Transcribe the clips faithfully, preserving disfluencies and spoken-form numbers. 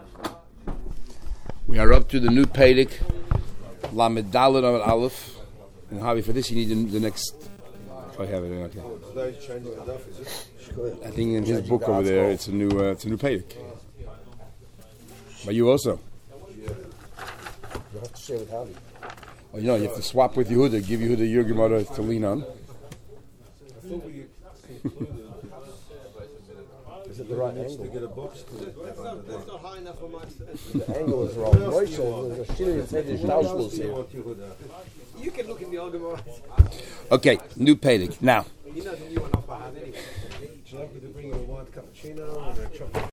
We are up to the new Pedic, Lamed Dalet Amud Aleph. And Javi, for this you need the, the next. Oh, I have it. Okay. I think in his book over there, it's a new, uh, it's a new Pedic. But you also. You have to share with Javi. Oh, you know, you have to swap with Yehuda, give Yehuda your Gemara to lean on. Is it the right angle? To get a box to it. The angle is wrong. Moshe, there's a shitty said there's Tauschluss here. You can look in the old Gemara. Okay, new Pedic. Now. He knows when you want off by hand anyway. Should I have to bring you a white cappuccino and a chocolate?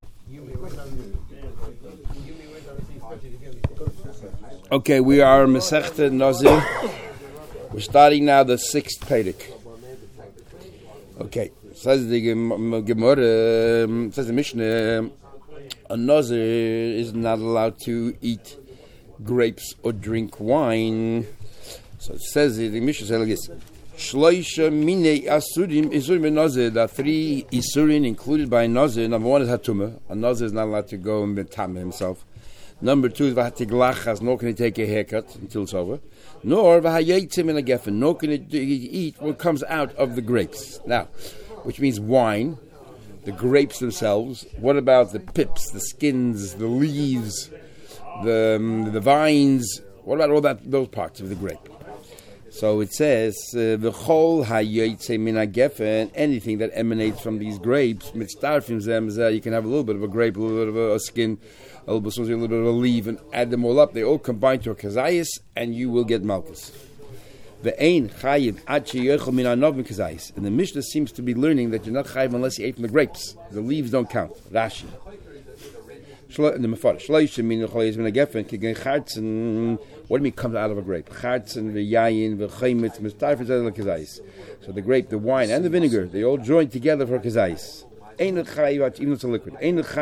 Okay, we are Masechta Nazir. We're starting now the sixth Pedic. Okay, says the Gemara, um, says the Mishnah, a Nazir is not allowed to eat grapes or drink wine. So it says the Mishnah says like this: Shloisha mine asurim isurim benazir. There are three isurin included by Nazir. Number one is hatuma. A Nazir is not allowed to go and betam himself. Number two is v'hatiglachas, nor can he take a haircut until it's over. Nor v'hayetzim in a geffen, nor can he eat what comes out of the grapes. Now, which means wine, the grapes themselves. What about the pips, the skins, the leaves, the um, the vines? What about all that those parts of the grape? So it says v'chol hayetzim in a geffen, anything that emanates from these grapes, mitzdarfim zem zeh. You can have a little bit of a grape, a little bit of a, a skin, a little bit, a little bit of a leaf, and add them all up. They all combine to a kazayis, and you will get malchus. Ve'ein chayiv ad sheyochel min hanovim kazayis. And the Mishnah seems to be learning that you're not chayiv unless you ate from the grapes. The leaves don't count. Rashi. The Mefarish. Shloisha min chayiv min hagefen kegen chartzen. What do you mean comes out of a grape? Chartzen ve'yayin ve'chaymitz mistarfim zeh kazayis. So the grape, the wine, and the vinegar, they all join together for kazayis. Even though it's a liquid. You're also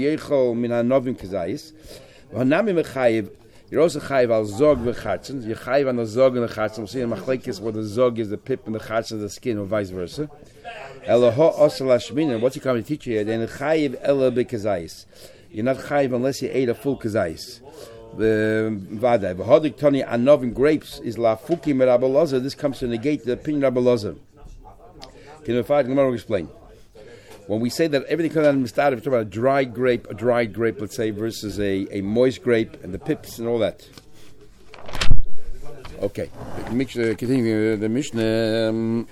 chayiv al zog v'chartzen. You're chayiv on the zog and the chartzen. We'll see in machlekes where the zog is the pip and the chartzen is the skin, or vice versa. Eloho osel hashmina. What's he coming to teach you here? Then chayiv ela b'kazayis. You're not chayiv unless you ate a full kazayis. The vaday v'hodik toni anovim grapes is la fuki meraboloza. This comes to negate the opinion of Aboloza. Can you find? Gemara will explain. When we say that everything comes out of mistad, we're talking about a dried grape, a dried grape, let's say, versus a, a moist grape, and the pips and all that. Okay, continue the Mishnah. Um,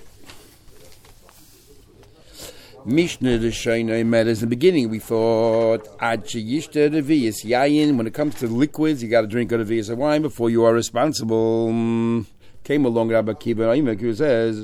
Mishnah the Shaina matters. In the beginning, we thought ad sheyishta revius yayin. When it comes to liquids, you got to drink a revius of wine before you are responsible. Um, came along Rabbi Kiva Aimek who says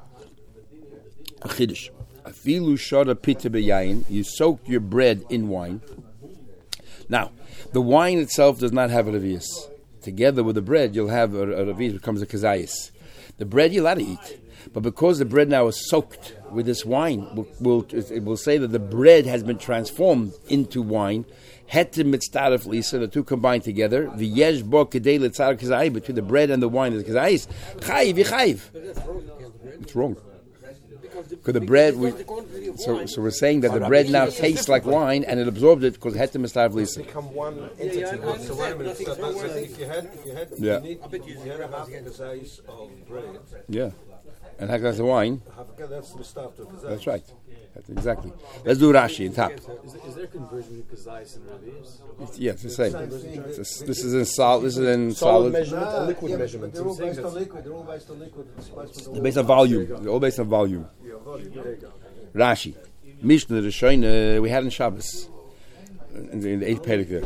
a chiddush. Afilu shada pita beyayin. You soaked your bread in wine. Now, the wine itself does not have a revius. Together with the bread, you'll have a, a revius, becomes a kazayis. The bread you're allowed to eat, but because the bread now is soaked with this wine, we'll, we'll, it will say that the bread has been transformed into wine. Hetem mitzdaref lisa, the two combined together. V'yesh bo kedei litzar kazayis, between the bread and the wine is kazayis. Chayiv yichayiv. It's wrong. Because the bread, we, so so we're saying that the bread now tastes like wine, and it absorbed it because hetem mitzdaref lisa. Become one entity. So wait a minute. So if you had, if you had, yeah. you need, if you had half the size of bread. Yeah. And half glass of wine. That's the start of the That's right. That's exactly. Let's do Rashi in top. Is, is there conversion to kazayis and revius? Yeah, it's the same. It's a, this is in solid. This is in solid solid. measurement and liquid yeah, measurement. They're all based on liquid. They're all based on liquid. They're based on volume. They're all based on volume. Yeah, volume. There you go. Rashi, Mishnah the Shoina we had in Shabbos in the, in the eighth Pedic there.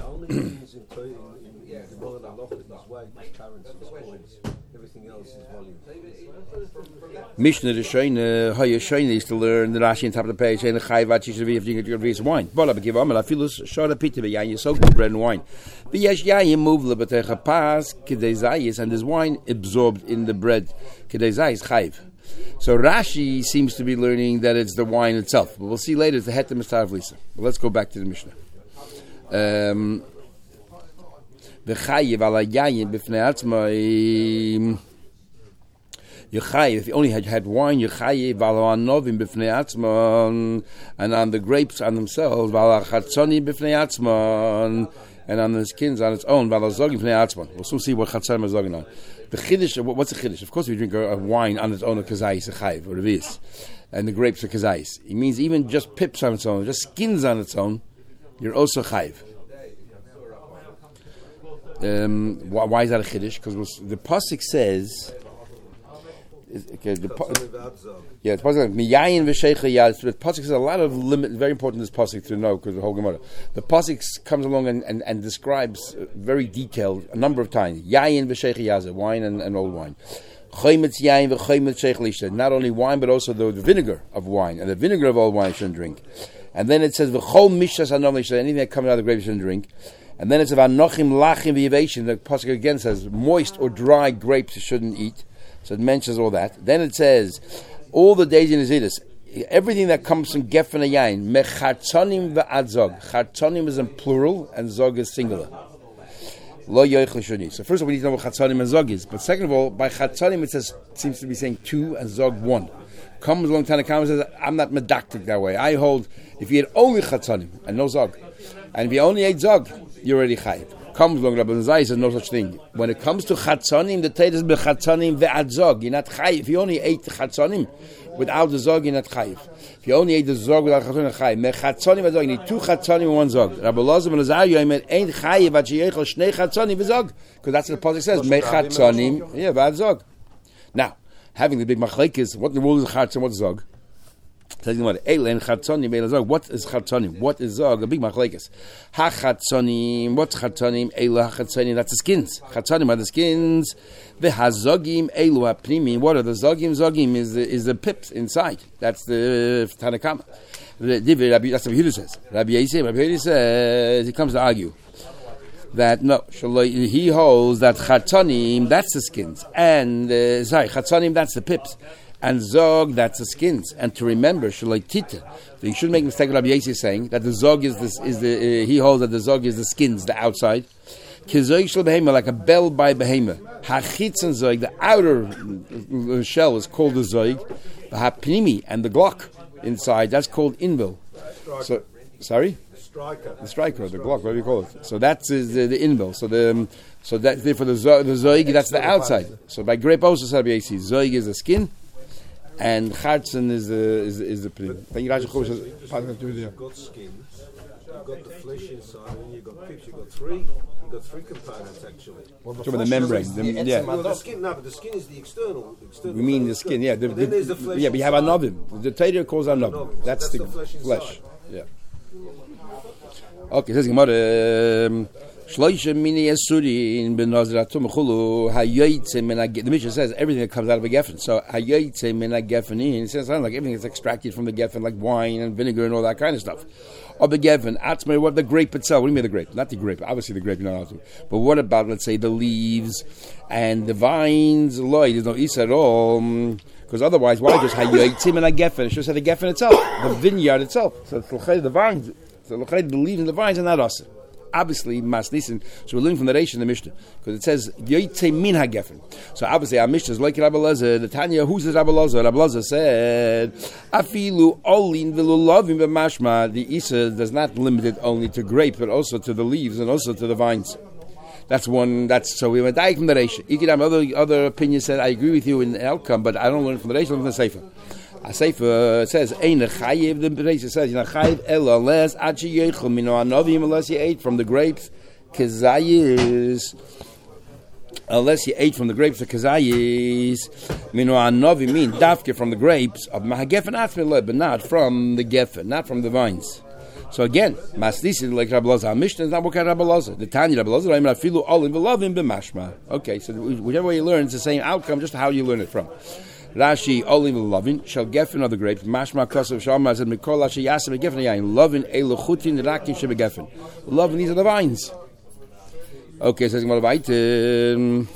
Everything else is volume. Mishnah the Shoina, how you Shoina used to learn the Rashi on top of the page saying the Chayvat Yisravi if you get your wine. But I give Amal Afilus Shara Pita Beyan you soak the bread and wine. But yes, Yayin move Lebatecha Pas Kedezayis and there's wine absorbed in the bread Kedezayis Chayv. So Rashi seems to be learning that it's the wine itself. But we'll see later it's the Hetem Mitzdaref Lisa. But let's go back to the Mishnah. Um, you're chayiv. If you only had had wine, you're chayiv. V'alo anovim b'fnei atzmon, and on the grapes on themselves, v'alo chatzonim b'fnei atzmon, and on the skins on its own, v'alo zogim b'fnei atzmon. We'll soon see what chatzonim is zogim on. The chiddush, what's the chiddush? Of course, if you drink a, a wine on its own, a kazayis, a chayiv, or a vis, and the grapes are kazayis. It means even just pips on its own, just skins on its own, you're also chayiv. Um, why, why is that a chiddush? Because the pasuk says, okay, the pa- yeah, the pasuk miyayin v'sheicha yad. The pasuk says a lot of limit. Very important this pasuk to know because the whole Gemara. The pasuk comes along and, and, and describes uh, very detailed a number of times yayin v'sheicha yad, wine and, and old wine. Choymetz yayin v'choymetz sheicha lisha. Not only wine but also the, the vinegar of wine, and the vinegar of old wine you shouldn't drink. And then it says v'chol mishas hanom lisha. Anything that comes out of the grape you shouldn't drink. And then it's about nochim lachim v'yivation. The pasuk again says moist or dry grapes you shouldn't eat. So it mentions all that. Then it says all the days in Izidus, everything that comes from gefen yayin, mechatzonim v'ad zog. Chatzonim is in plural and zog is singular. Lo yoichel shuni. So first of all, we need to know what chatzonim and zog is. But second of all, by chatzonim it says seems to be saying two and zog one. Comes along Tanakh and says, I'm not medactic that way. I hold if you had only chatzonim and no zog, and if you only ate zog, you're already chayiv. Comes along Rabbi Zai says no such thing. When it comes to chatzonim, the Torah is bechatzonim ve'ad zog. You're not chayiv. If you only ate the chatzonim without the zog, you're not chayiv. If you only ate the zog without chatzonim, you're chayiv. Mechatzonim ve'ad zog. You need two chatzonim and one zog. Rabbi Loza ben Azar Yomer ain't chayiv at sheyechol shnei chatzonim ve'zog, because that's what the pasuk says. Mechatzonim, yeah, ve'ad zog. Now, having the big machlekes, what in the world is chatzonim? What's zog? What is chatzonim? What is zog? A big machlekes. Ha chatzonim. What's chatzonim? Ela chatzonim. That's the skins. Chatzonim are the skins. The hazogim elu apnimim. What are the zogim? Zogim is the, is the pips inside. That's the Tanakama. That's what Yehuda says. Rabbi Yisrael. Rabbi Yisrael says he comes to argue that no, he holds that chatzonim that's the skins, and uh, sorry, chatzonim that's the pips. And zog, that's the skins. And to remember, shaloi tita, so you shouldn't make a mistake. Rabbi Yossi saying that the zog is this is the uh, he holds that the zog is the skins, the outside. Kizog shel behema, like a bell by behema. Hachitzon zog, the outer shell is called the zog. The hapnimi and the glock inside, that's called inbil. So, sorry, The striker. the striker, the glock, whatever you call it. So that's uh, the, the inbil. So the um, so that for the zog, the zog, that's the outside. So by grape also Rabbi Yossi, zog is the skin. And Chartzen is the is is the prim. Thank you, Rashi. You've got skin, you've got the flesh inside, and you've got pips. You've got three. You've got three components actually. Well, the, the membrane. The, yeah. Well, the skin. No, but the skin is the external. The external We mean the skin. Yeah. The, But then the, there's the flesh yeah. We have inside. anovim. The Torah calls anovim. Anovim. That's, That's the, the flesh inside. Yeah. Okay. Says Gemara. Shloisha mini esurin benazratum chulu hayoytze min ha. The Mishnah says everything that comes out of a geffen. So hayoytze min ha gefenin. It says like everything that's extracted from the geffen, like wine and vinegar and all that kind of stuff. Or the geffen, atzmer, what the grape itself? What do you mean the grape? Not the grape. Obviously the grape you're not allowed to. But what about, let's say, the leaves and the vines? Loy, there's no isa at all. Because otherwise, why just hayoytze min ha geffen? It should say the geffen itself, the vineyard itself. So the vines, so the leaves and the vines are not us. Obviously, mas nisin. So we're learning from the Reish in the Mishnah because it says yoytze min hagefen. So obviously, our Mishnah is like Rabbi Lazar. The Tanya, who's this Rabbi Lazar? Rabbi Lazar said, "Afilu olin v'lulavim b'mashma." The Isa does not limit it only to grape, but also to the leaves and also to the vines. That's one. That's so we went back from the Reish. Ikidam other other opinion said, I agree with you in the outcome, but I don't learn from the Reish. I learn from the Sefer. A Sefer says, "Ein chayiv." The Reish says, "You're not chayiv ela unless achi yechol mino anovim, unless you ate from the grapes, kezayis. Unless you ate from the grapes, the kezayis mino anovim mean dafke from the grapes of mahagefen atmele, but not from the gefen, not from the vines." So again, masdisi like Rabbi Lazar. Our Mishnah is not what Rabbi Lazar. The Tanya Rabbi Lazar, I'm afilu olin v'lovim b'mashma. Okay, so whichever way you learn, it's the same outcome, just how you learn it from. Rashi olim lovin shall geffen of the grapes. Mashma kasav shalma said mikol rashi yasim geffen yain lovin eluchutin rakim shebe geffen. Lovin, these are the vines. Okay, says Gemara weiter.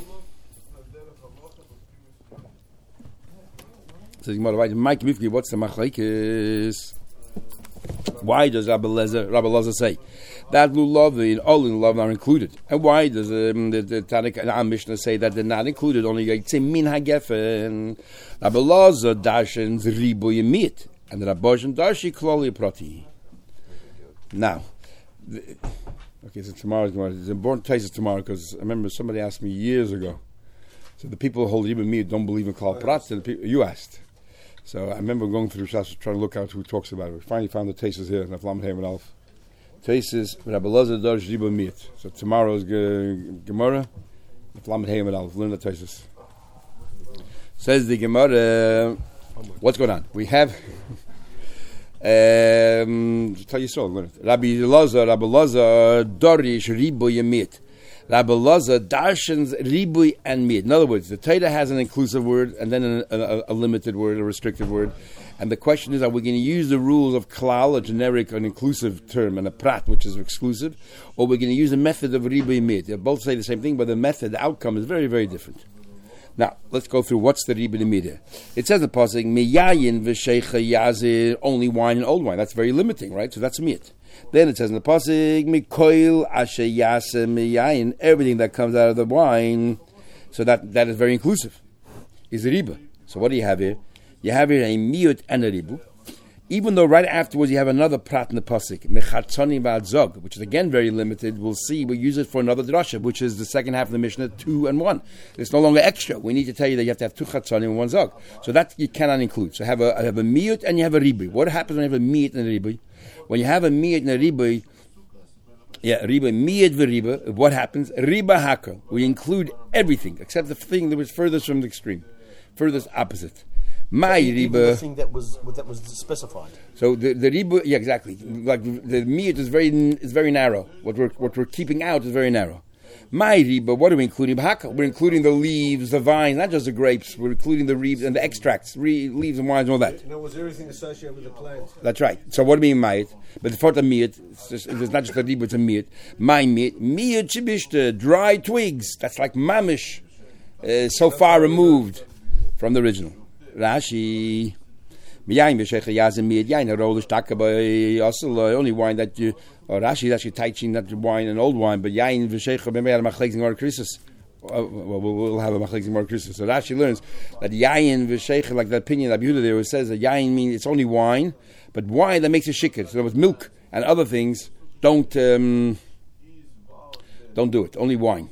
Says Gemara weiter. Mike Mifki, what's the machlekes? Why does Rabbi Lezer, Rabbi Lezer say that lulav and all lulav are included? And why does um, the, the Tanakh and our Mishnah say that they're not included? Only Yitzim min hagefen. Rabbi Lezer dashens ribuy mit, and Rabbi Boshen dashi kloli prati. Now, the, okay, so tomorrow's tomorrow. It's important places tomorrow because I remember somebody asked me years ago. So the people who hold ribuy mit don't believe in klal prat. You asked. So I remember going through Shas trying to look out who talks about it. We finally found the Tesis here in Aflam Heim and Alf. Tesis, Rabbi Lezer Darsh Ribuy mit. So tomorrow's ge- Gemara, Aflam Heim and Alf. Learn the Tesis. Says the Gemara, what's going on? We have, um, tell you so, learn it. Rabbi Lezer, Rabbi Lezer Darish Ribuy mit. Rabbi Lezer darshans ribuy and mit. In other words, the Torah has an inclusive word and then a, a, a limited word, a restricted word. And the question is, are we going to use the rules of klal, a generic, an inclusive term, and a prat, which is exclusive, or we're going to use the method of ribuy mit? They both say the same thing, but the method, the outcome is very, very different. Now, let's go through what's the ribuy mit here. It says in the pasuk, miyayin v'sheicha yazir, only wine and old wine. That's very limiting, right? So that's mit. Then it says in the pasuk, mikoil asher yaseh miyayin, everything that comes out of the wine. So that, that is very inclusive. Is a riba. So what do you have here? You have here a miyut and a ribu. Even though right afterwards you have another prat in the pasuk, mechatzoni v'adzog, which is again very limited. We'll see. We'll use it for another drasha, which is the second half of the Mishnah, two and one. It's no longer extra. We need to tell you that you have to have two chatzoni and one zog. So that you cannot include. So have a have a miyut and you have a ribu. What happens when you have a miyut and a ribu? When you have a miyut and a ribu, yeah, riba miyut v'riba. What happens? Riba haka. We include everything except the thing that was furthest from the extreme, furthest opposite. My Even riba. the thing that was that was specified. So the the riba, yeah, exactly. Like the miyut is very is very narrow. What we're what we're keeping out is very narrow. My riba, what are we including? Haka. We're including the leaves, the vines, not just the grapes. We're including the leaves and the extracts, re, leaves and wines and all that. You know, was everything associated with the plant? That's right. So what do we mean miyut? But for the miyut, it's, just, it's not just a riba, it's a miyut. My miyut, miyut shibishta, dry twigs. That's like mamish, uh, so far removed from the original. Rashi, miyayin v'sheicha yazim miyut yayin harolish takabay also only wine that you. Or Rashi is actually teaching not wine and old wine, but yayin v'sheicha maybe had a machlekes in Krisis. Well, we'll have a machlekes in Krisis. So Rashi learns that yayin v'sheicha, like the opinion of Yehuda there, who says that yayin means it's only wine, but wine that makes a shikr. So with milk and other things, don't um, don't do it. Only wine.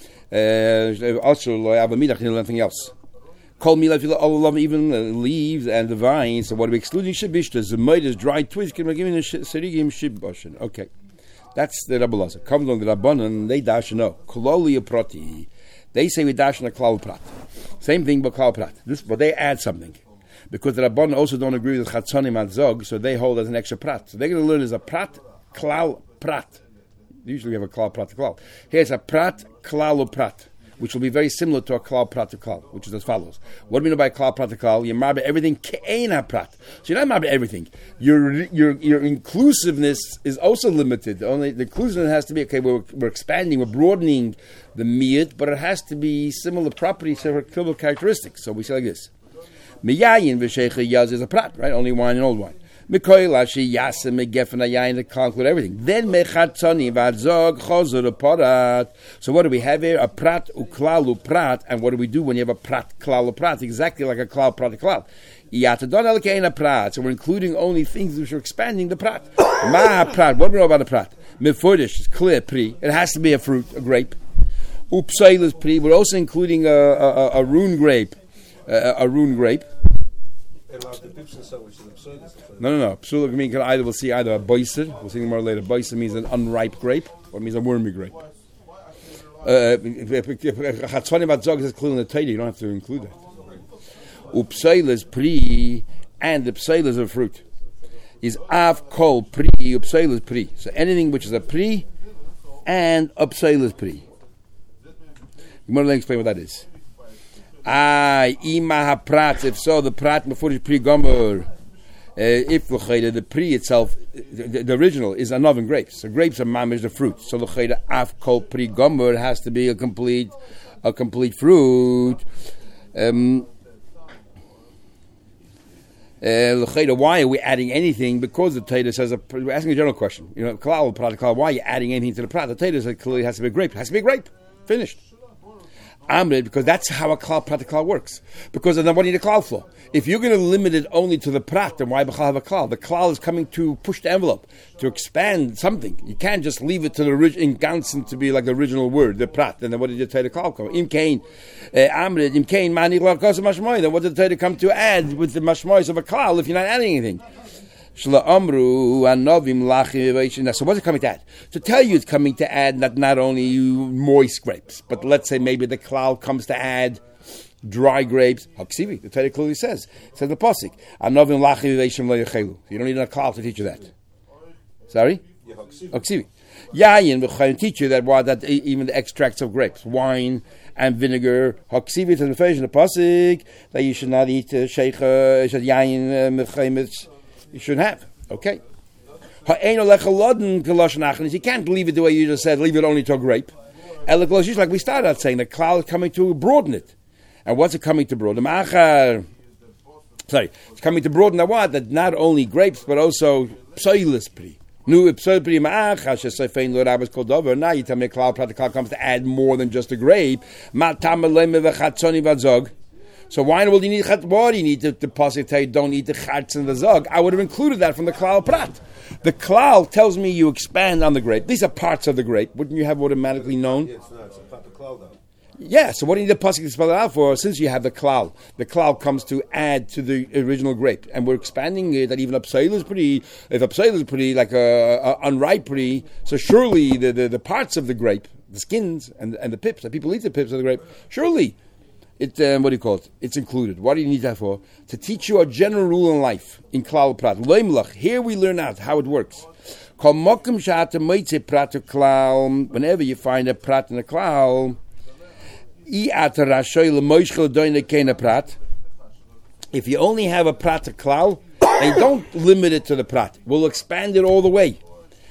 Uh, also, nothing else. Call me like all of even the leaves and the vines. So what are we excluding? Shibishta, the mud is dry twigs. Can we give me serigim shiboshin? Okay, that's the Rabbi Lezer. Comes on the Rabbanan, they dash no kololi prati. They say we dash in a klal prat. Same thing, but klal prat. This, but they add something because the Rabbanan also don't agree with chatzonim adzog, so they hold as an extra prat. So they're going to learn as a prat klal prat. Usually we have a klal prat klal. Here's a prat klal prat, which will be very similar to a klal prat klal, which is as follows. What do we know by klal prat klal? You marbe everything ke'ein ha-prat. So you're not marbe everything. Your your your inclusiveness is also limited. Only the inclusiveness has to be okay. We're, we're expanding, we're broadening the miyut, but it has to be similar properties, similar characteristics. So we say like this: miyayin v'sheicha yaz is a prat, right? Only wine and old wine. Mikoil ashi yasem megefen hayayin to conclude everything. Then mechatzoni v'adzog chozor parat. So what do we have here? A prat uklalu prat. And what do we do when you have a prat klalu prat? Exactly like a klal prat klal. Iyatadon elkein a prat. So we're including only things which are expanding the prat. Ma prat. What do we know about a prat? Mefurish is clear pri. It has to be a fruit, a grape. Upsail is pri. We're also including a a, a, a rune grape, a, a rune grape. No, no, no. Psula means either we'll see either a boiser. We'll see more later. Boiser means an unripe grape, or it means a wormy grape. Chatzoni v'adzog is clearly in the Torah. You don't have to include that. Upsail is pri, and the psail is a fruit. Is av kol pri, upsail is pri. So anything which is a pri, and upsail is pri. You want to explain what that is? Ah, ima ha prat. If so, the prat before is pri gomer. Uh, if the the pri itself, the, the original is anoven grapes. So grapes are mamish the fruit. So the af kol pri gomer has to be a complete, a complete fruit. Um, Uh, why are we adding anything? Because the Torah says, a, we're asking a general question. You know, klal, prat, klal, why are you adding anything to the prat? The Torah says clearly it has to be a grape. It has to be a grape. Finished. Amrid, because that's how a klal, prat, klal works. Because then what do you need a klal for? If you're going to limit it only to the prat, then why b'chal have a klal? The klal is coming to push the envelope, to expand something. You can't just leave it to the original, in Gansen to be like the original word, the prat. And then what did you tell the klal come? Im kain, amrid, im kain, mani l'akos mashmoy. Then what did the Torah come to add with the mashmoys of a klal if you're not adding anything? Shla amru anovim lachim. So what's it coming to add? To tell you it's coming to add not, not only moist grapes, but let's say maybe the klal comes to add dry grapes. Haksivi, the Torah clearly says. It says the pasuk. Anovim lachim v'eishim lo yechelu. You don't need a klal to teach you that. Sorry? Haksivi. Yayin v'chayim teach you that why that even the extracts of grapes, wine and vinegar. Haksivi to the version of the pasuk that you should not eat sheikha, yayin mechayim. You shouldn't have. Okay. You can't leave it the way you just said, leave it only to a grape. Like we started out saying, the klal is coming to broaden it. And what's it coming to broaden? Sorry, it's coming to broaden the what? That not only grapes, but also psoilis pri. Now you tell me a klal comes to add more than just a grape. So why will you need chat? Why do you need the, the pasuk tell you don't eat the chatz and the zog? I would have included that from the klal prat. The klal tells me you expand on the grape. These are parts of the grape. Wouldn't you have automatically known? Yeah, it's not. It's a part of the klal, though. Yeah, so what do you need the pasuk to spell it out for? Since you have the klal, the klal comes to add to the original grape, and we're expanding it. That even a pseil is pretty. If a pseil is pretty, like a, a unripe pretty, so surely the, the, the parts of the grape, the skins and and the pips, that people eat the pips of the grape, surely. It um, what do you call it? It's included. What do you need that for? To teach you a general rule in life in klal prat. Here we learn out how it works. Whenever you find a prat in a klal, if you only have a prat to klal, and don't limit it to the prat, we'll expand it all the way.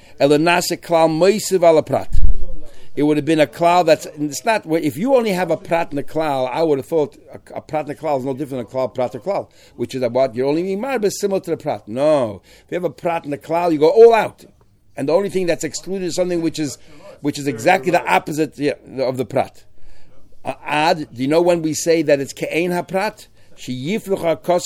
It would have been a klal that's, it's not, if you only have a prat and a klal, I would have thought a, a prat and a klal is no different than a klal, prat or klal, which is about, you're only being married, but similar to the prat. No. If you have a prat and a klal, you go all out. And the only thing that's excluded is something which is which is exactly the opposite yeah, of the prat. Uh, ad, do you know when we say that it's ke'ein ha-prat? If you have a prat,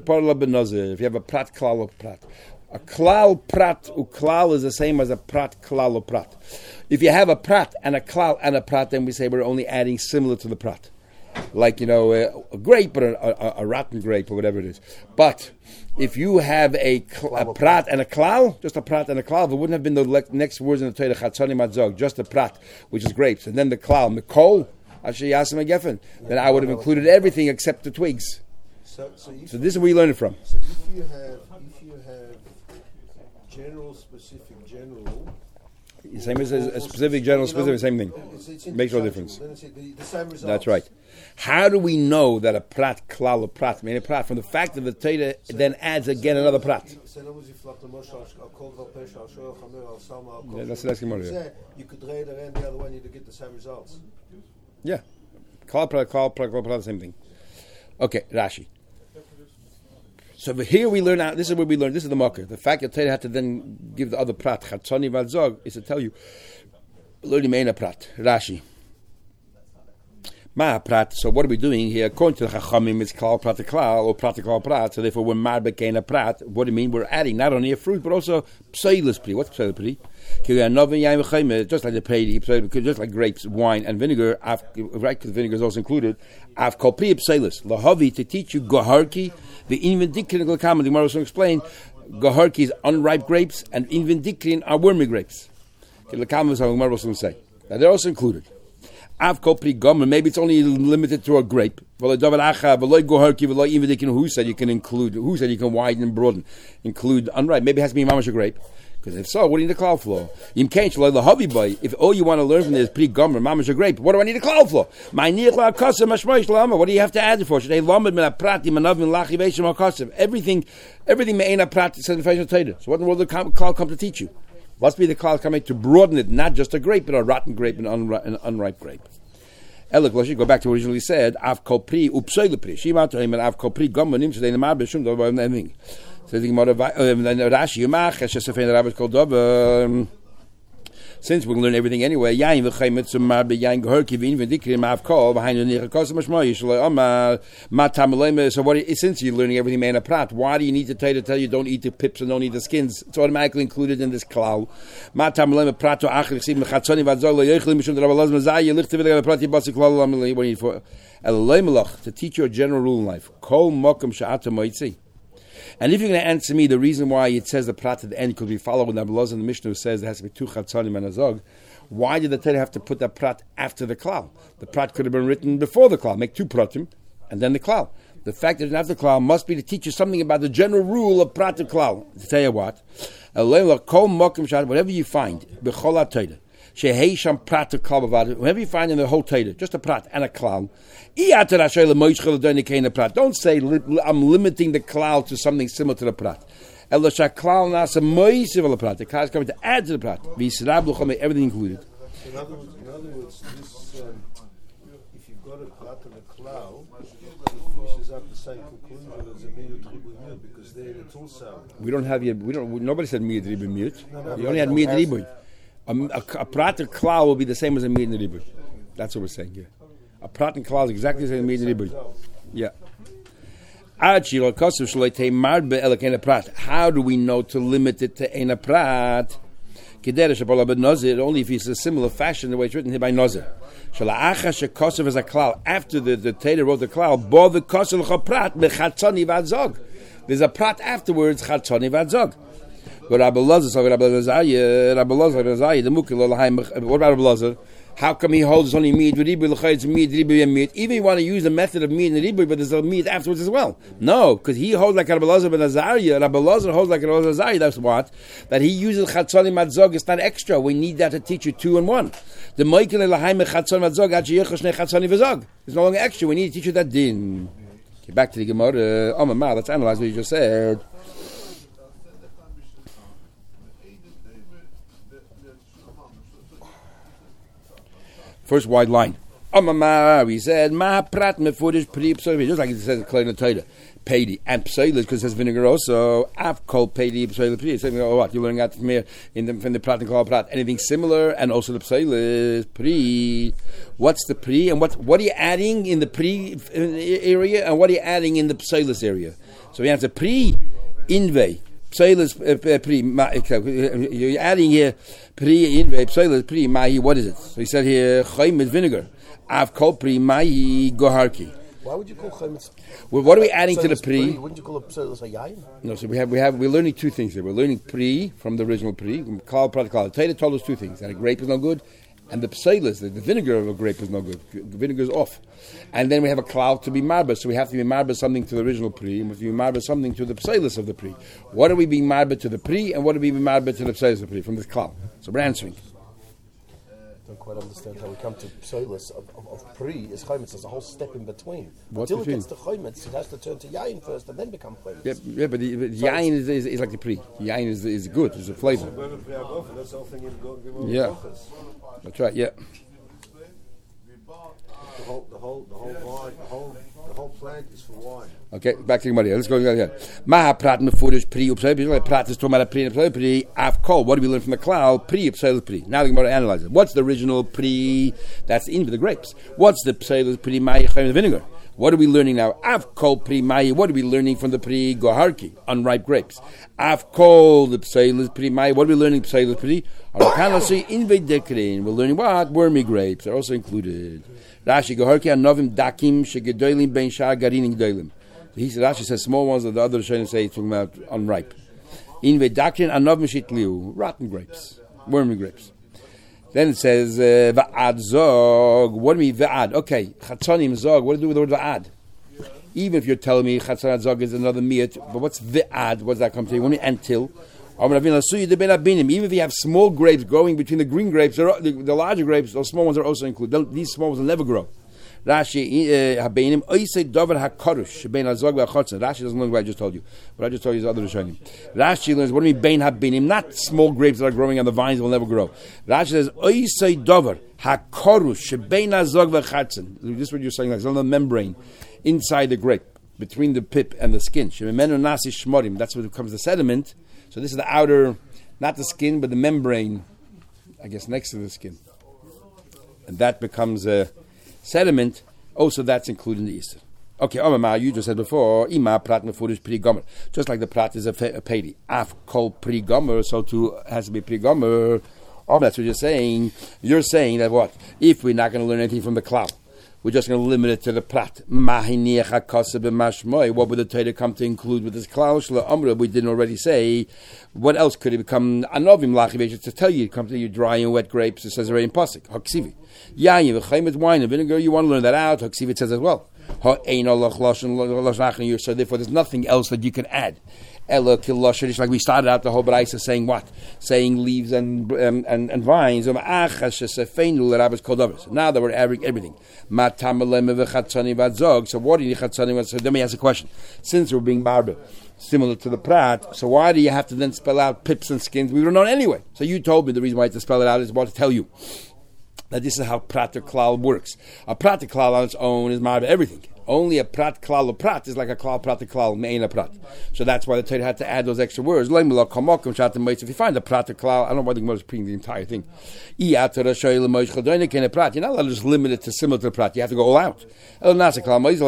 klal or prat. A klal prat u klal is the same as a prat klal or prat. If you have a prat and a klal and a prat, then we say we're only adding similar to the prat, like you know a, a grape or a, a, a rotten grape or whatever it is. But if you have a, cl- a prat and a klal, just a prat and a klal, it wouldn't have been the le- next words in the Torah chatzoni matzog, just a prat, which is grapes, and then the klal mikol asher yasim agefen. Then I would have included everything except the twigs. So, so, so this is where you learn it from. So if you have, if you have general, specific, general. Same as a specific, general, specific, same thing. It's, it's Makes no difference. Then it's the, the same results. That's right. How do we know that a prat, klal, or prat, mean a prat? From the fact that the Torah then adds again another prat. Yeah, that's the next Gemara. You could read it the other way and you get the same results. Yeah. Klal, prat, klal, prat, klal, prat, same thing. Okay, Rashi. So here we learn out, this is where we learn, this is the marker. The fact that Torah had to then give the other prat, chatzoni v'adzog, is to tell you, learning meina prat, Rashi. Ma prat, so what are we doing here? According to the Chachamim, it's klal prat klal, or prat klal prat, so therefore when mar became a prat, what do you mean? We're adding not only a fruit, but also psoilis pri. What's psoilis pri? Just like the pri, just like grapes, wine, and vinegar, right, because vinegar is also included, Av kol pri psoilis, lahavi, to teach you goharki, the invendikrin glakam, the Gemara will explain, goharki is unripe grapes, and invendikrin are wormy grapes. The Glakam is how the Gemara will say. Now they're also included. Av kol pri gomer, maybe it's only limited to a grape. Who said you can include, who said you can widen and broaden, include unripe? Maybe it has to be mamash a grape. Because if so, what do you need a klal for? If all you want to learn from this is pri gomer, mamash a grape, what do I need a klal for? What do you have to add it for? Everything, everything me'ena prat says in the Torah. So what in the world did the klal come to teach you? Must be the klal coming to broaden it, not just a grape, but a rotten grape and an unripe grape. Elik, let's go back to what originally said. Av kol pri upsoil pri. Shima to him and av kol pri gomanim so they the marbe shum do anything. So the Gemara Rashi Yamach Shesafin Rabbit called Dov. Since we're going to learn everything anyway, yain v'chaymet zum marbe yain gehorki v'in v'dikrim av kol v'hainu nircha kos mashmo yishloi omar ma tamalema. So what? Since you're learning everything man a prat, why do you need to tell you to tell you don't eat the pips and don't eat the skins? It's automatically included in this klal. Ma tamalema prato achir chsim mechatzoni v'adzol lo yochlim mishum d'Rabbi Elazar Mazai yelichte v'legam prati basi klal lameli. What do you need for? Elolei melach, to teach you a general rule in life. Kol mokum she'ata moitzi. And if you're going to answer me, the reason why it says the prat at the end could be followed with Rabbi Elazar in the Mishnah who says there has to be two chatzanim and a zog. Why did the Torah have to put that prat after the klal? The prat could have been written before the klal. Make two pratim and then the klal. The fact that it's after the klal must be to teach you something about the general rule of prat to klal. To tell you what, whatever you find, b'chol Torah. Shehei prat to klal b'vad. Whatever you find in the whole Torah, just a prat and a klal. Don't say I'm limiting the klal to something similar to the prat. The klal is coming to add to the prat. Everything included. In other words, in other words this, um, if you've got a prat and a klal, it finishes up the same conclusion as a miyut ribuy miyut, because there it's also. We don't have yet. We don't. Nobody said miyut ribuy miyut. No, no, you only had miyut ribuy. A, a, a prat and klal will be the same as a miyut ribuy. That's what we're saying here. A prat and klal is exactly the same as a miyut ribuy. Yeah. How do we know to limit it to ein prat? Only if it's a similar fashion the way it's written here by Nazir. After the, the Torah wrote the klal, there's a prat afterwards, chatzoni v'adzog. But Rabbi Elazar, Rabbi Elazar, Rabbi Elazar, the mukil. What about Rabbi Elazar? How come he holds only meat with ribuy l'chayitz meat ribuy and meat? Even if you want to use the method of meat and ribuy, but there's a meat afterwards as well. No, because he holds like Rabbi Elazar ben Azariah. Rabbi Elazar holds like Rabbi Elazar. That's what that he uses chatzoni madzog. It's not extra. We need that to teach you two and one. The moikel elahaim chatzoni madzog achi yichos shnei chatzoni v'zog. It's no longer extra. We need to teach you that din. Okay, back to the Gemara. Oh my, let's analyze what you just said. First wide line. Amamar, he said, Ma prat mefurish pri psoilis, just like it says in the Torah. Pedi and psoilis, because it says vinegar also. Av kol pedi psoilis pri. Saying, oh, what? You're learning out from here in the, from the prat and kol prat. Anything similar, and also the psoilis pri. What's the pri, and what what are you adding in the pri area, and what are you adding in the psoilis area? So we answer pri inve. Psoilis uh, pri. You're adding here pri inve psoilis pri mahi. What is it? So he said here chaim is vinegar. Av kol pri mahi goharki. Why would you call chametz? Well, what are we adding to the pri? pri? Wouldn't you call it psoilis a yain? No. So we have we have we're learning two things here. We're learning pri from the original pri. Klal prat klal. Torah told us two things: that a grape is no good, and the psoilis, the, the vinegar of a grape is no good. The vinegar is off. And then we have a klal to be marba, so we have to be marba something to the original pri, and we have to be marba something to the psoilis of the pri. What are we being marba to the pri, and what are we being marba to the psoilis of the pri from this klal? So we're answering. I don't quite understand how we come to psoilis of, of, of pri is chametz. There's a whole step in between. What's Until between? it gets to chametz, it has to turn to yain first and then become chametz. Yeah, yeah, but the, the yain is, is, is like the pri. Yain is is good. It's a flavor. That's the whole thing in Gemara. Yeah, that's right. Yeah. The whole, the whole, the whole wine, the whole, the whole plant is for wine. Okay, back to Gemara. Let's go again. Maha prat mefurish pri upsoilis. Prat is talking about a pri and upsoilis pri. Av kol. What do we learn from the klal? Pri upsoilis pri. Now the Gemara analyzes. What's the original pri? That's in with the grapes. What's the psoilis pri mahi chaim vinegar? What are we learning now? Av kol pri mahi. What are we learning from the pri goharki? Unripe grapes. Av kol the psoilis pri mahi. What are we learning? Psoilis pri. We're learning what? Wormy grapes are also included. Rashi goharki anovim dakim shegedolim ben shar garinim gedolim. He said Rashi says small ones, and the other Rishonim say it's talking about unripe. In vedakin anovim shitliu, rotten grapes, wormy grapes. Then it says va'ad zog. What do we mean va'ad? Okay, chatzonim zog. What do you do with the word va'ad? Even if you're telling me chatzonat zog is another miyat, but what's va'ad? What does that come to? Only until. Even if you have small grapes growing between the green grapes, the, the larger grapes, those small ones are also included. These small ones will never grow. Rashi habeinim oisei davar hakarush bein hazog v'achotzen. Rashi doesn't learn what I just told you. What I just told you is other Rishonim. Rashi learns what do you mean bein habeinim? Not small grapes that are growing on the vines that will never grow. Rashi says oisei davar hakarush bein hazog v'achotzen. This is what you're saying. Like, there's a membrane inside the grape between the pip and the skin. Shememenu nasi shmorim. That's what becomes the sediment. So this is the outer, not the skin, but the membrane, I guess, next to the skin. And that becomes a sediment. Also, that's included in the Easter. Okay, Omar, you just said before, Ima prat mefurish pri gomer. Just like the prat is a, fe- a pedi. Af kol pri gomer, so too has to be pri gomer. Oh, that's what you're saying. You're saying that what? If we're not going to learn anything from the cloud, we're just going to limit it to the prat. What would the Torah come to include with this cloud? We didn't already say. What else could it become? Anovim lachiv to tell you, come to you dry and wet grapes. It says already in pasuk. Haksivi. Yayin v'chayim wine and vinegar. You want to learn that out? Haksivi it says as well. So therefore, there's nothing else that you can add. Ella killosherish, like we started out the whole brayso saying what? Saying leaves and um, and, and vines. So now that we're adding everything. So what do you chatzani? So then we ask a question. Since we're being barber, similar to the prat, so why do you have to then spell out pips and skins? We don't know anyway. So you told me the reason why I have to spell it out is what to tell you. That this is how prat or klal works. A prat or klal on its own is marba everything. Only a prat klal or prat is like a klal prat or klal me'en a prat. So that's why the Torah had to add those extra words. If you find a prat or klal, I don't know why the Gemara is repeating the entire thing. You're not allowed to just limit it to similar to the prat. You have to go all out. Otherwise,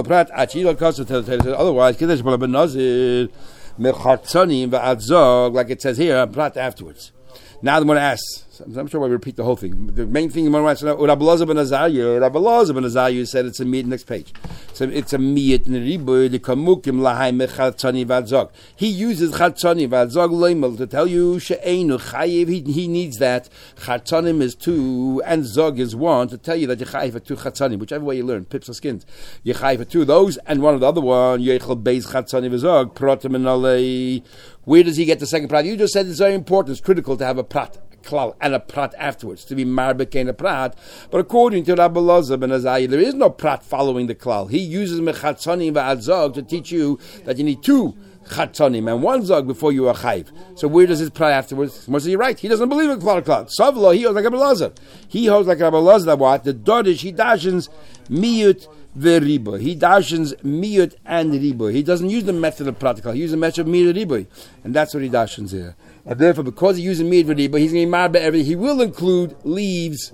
like it says here, prat afterwards. Now the Gemara asks, I'm sure I repeat the whole thing. The main thing the Gemara asks, Rabbi Elazar ben Azariah, Rabbi Elazar ben Azariah said it's a miyat, next page. So it's a miyat neribu the kamukim lahai mechatzani v'adzog. He uses chatzani v'adzog leimel to tell you she'einu chayiv. He, he needs that. Chatzanim is two and zog is one to tell you that you chayiv for two chatzanim. Whichever way you learn, pips or skins, you chayiv for two of those and one of the other one. Yechel beis chatzani v'zog protem and alei. Where does he get the second prat? You just said it's very important. It's critical to have a prat klal and a prat afterwards to be marbek and a prat. But according to Rabbi Elazar ben Azariah, there is no prat following the klal. He uses mechatzonim va'adzog to teach you that you need two chatzonim and one zog before you are chayiv. So where does his prat afterwards? Must you're right. He doesn't believe in klal klal. Savlo, he holds like Rabbi Elazar. He holds like Rabbi Elazar that what the dodish he dashens miyut v'riba. He dashens miyut and riba. He doesn't use the method of practical. He uses the method of miyut riba, and that's what he dashens here. And therefore, because he's using miyut v'riba, he's going to be marba everything. He will include leaves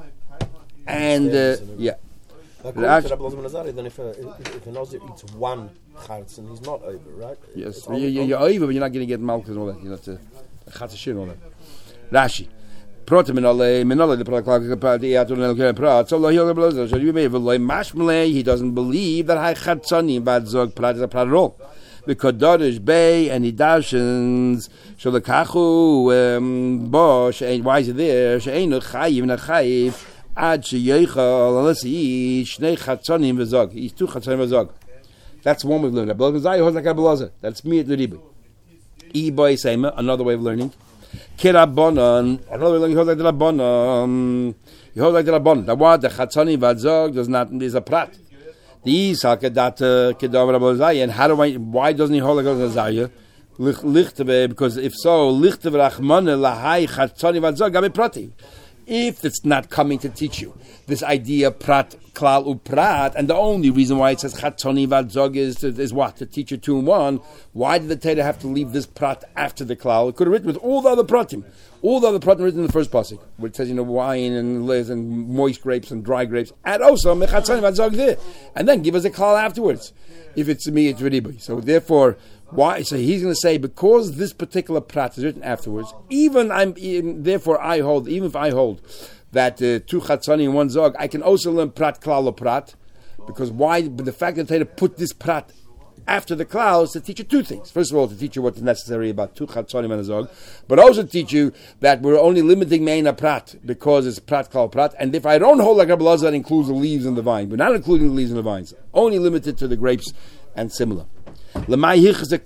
and uh, yeah. According to Rabbi Elazar ben Azariah, then if a, if a Nazir eats one chatz and he's not over, right? Yes, you, you, you're over, but you're not going to get malchus and all that. You're not to chatzashir and all that. Rashi. Protem in alle minole the prat the atul prat so he so you may mashmle he doesn't believe that hay chatzani bad zog prat is a prat at all because dorish bay and he dashens so the kachu bosh and why is it there she'enu chayiv na chayiv ad sheyechal unless he eats shnei chatzanim v'zog he's two chatzanim v'zog. That's one way of learning. Rabbi Elazar holds like Rabbi Elazar. That's me at the riba. E boy sema another way of learning. Kirabonon, another way you hold like the Rabbonon. You hold like the Rabbonon. The one the chatzani v'adzog does not is a prat. The Yisaka that kedav Rabbi Elazar. And how do I? Why doesn't he hold like Rabbi Elazar? Lichteve because if so, lichteve rachmane lahai chatzani v'adzog gabe prati. If it's not coming to teach you this idea prat klal uprat, and the only reason why it says chatzoni v'adzog is is what to teach you two in one. Why did the Torah have to leave this prat after the klal? It could have written with all the other pratim, all the other pratim written in the first pasuk, where it says you know wine and liz and moist grapes and dry grapes, and also mechatzoni v'adzog there, and then give us a klal afterwards. If it's me, it's riba. So therefore. Why? So he's going to say because this particular prat is written afterwards. Even I'm, even, therefore I hold. Even if I hold that uh, two chatzani and one zog, I can also learn prat klal or prat because why? But the fact that they put this prat after the klal is to teach you two things. First of all, to teach you what's necessary about two chatzani and a zog, but also to teach you that we're only limiting meina prat because it's prat klal prat. And if I don't hold like Rabbi Elazar, that includes the leaves and the vine, but not including the leaves and the vines, only limited to the grapes and similar. Why were we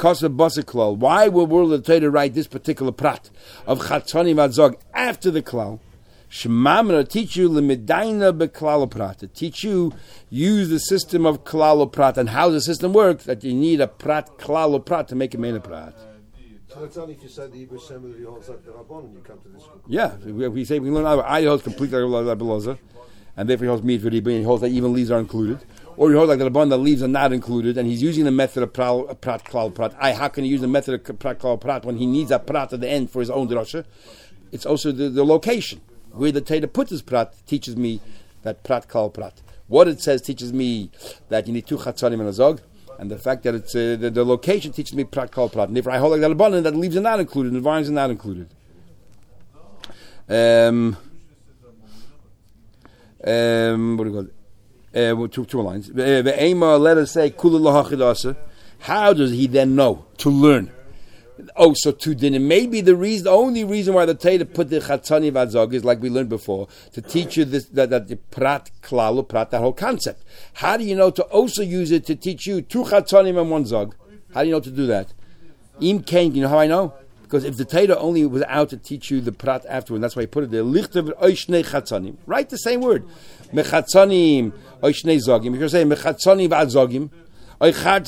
the Torah write this particular prat of chatzani v'adzog after the klal? Shemamra teach you lemedayna beklal prat. To teach you use the system of klal prat and how the system works. That you need a prat klal prat to make a main prat. So that's only if you say the Hebrew assembly holds like the Rabban and you come to this conclusion. Yeah, we, we say we learn either I holds completely like Beloza, and therefore he holds meat for Riba, and he holds that even leaves are included, or he holds like the Rabban that leaves are not included, and he's using the method of prat, prat klal prat. I how can he use the method of prat klal prat when he needs a prat at the end for his own drasha? It's also the, the location where the Teda put his prat teaches me that prat klal prat. What it says teaches me that you need two chatzanim and a zog. And the fact that it's uh, the, the location teaches me prat kol prat. And if I hold like that abundant, that leaves are not included, and the vines are not included. Um, um, what do you call it? Uh, two, two lines. The aim, let us say, how does he then know to learn? Oh, so to din maybe the reason, the only reason why the Torah put the chatzani v'adzog is like we learned before to teach you this that, that the prat klal prat, that whole concept. How do you know to also use it to teach you two chatzanim and one zog? How do you know to do that? Im kain, you know how I know? Because if the Torah only was out to teach you the prat afterward, that's why he put it there. Lichter oishnei chatzanim. Write the same word. Mechatzanim oishnei zogim. If you're saying mechatzanim v'adzogim. Why have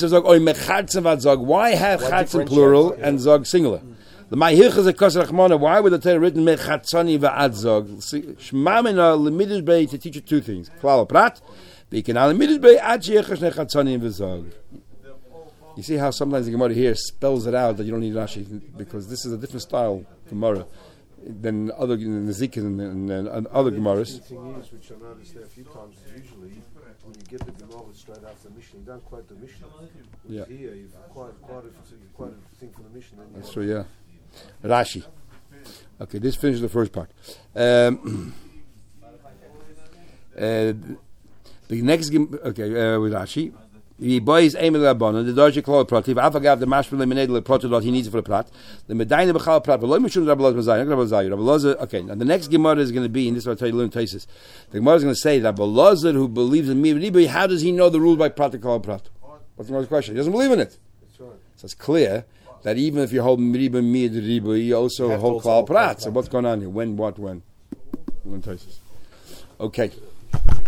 chatz in plural and zog singular? The Ma'hilch is a kosrachmana. Why would the Torah written mechatzani va'ad zog? Shmamina limited bay to teach you two things: klal prat, beikana limited bay ad sheyechash nechatzani v'zog. You see how sometimes the Gemara here spells it out that you don't need Rashi because this is a different style Gemara than other in the Zik and, and, and other Gemaras. The thing is, which I noticed there a few times, is usually when you get the Gemara straight after the Mishnah, you don't quote the Mishnah. Yeah. Here, you've quite quite a, you've quite a thing from the Mishnah. Then That's true, yeah. Rashi. Okay, this finishes the first part. Um, uh, the next, gem- okay, uh, with Rashi. The boys aim at the Rabbanon, the Dorje Klal Prat, if Afagav the Mashpil Lemonade Prat he needs it for the Prat, the Medina Bechal Prat, but Loy Mishum Rabbalaz Mazayim, Rabbalaz Rabbalaz. Okay, now the next Gemara is going to be, and this is what I tell you, learn Taisis. The Gemara is going to say that Rabbalaz, who believes in me, how does he know the rules by Prat Klal Prat? What's the question? He doesn't believe in it. That's right. So it's clear that even if you hold Riba Mid Riba, you also hold Klal Prat. So what's going on here? When, what, when? Learn Taisis. Okay.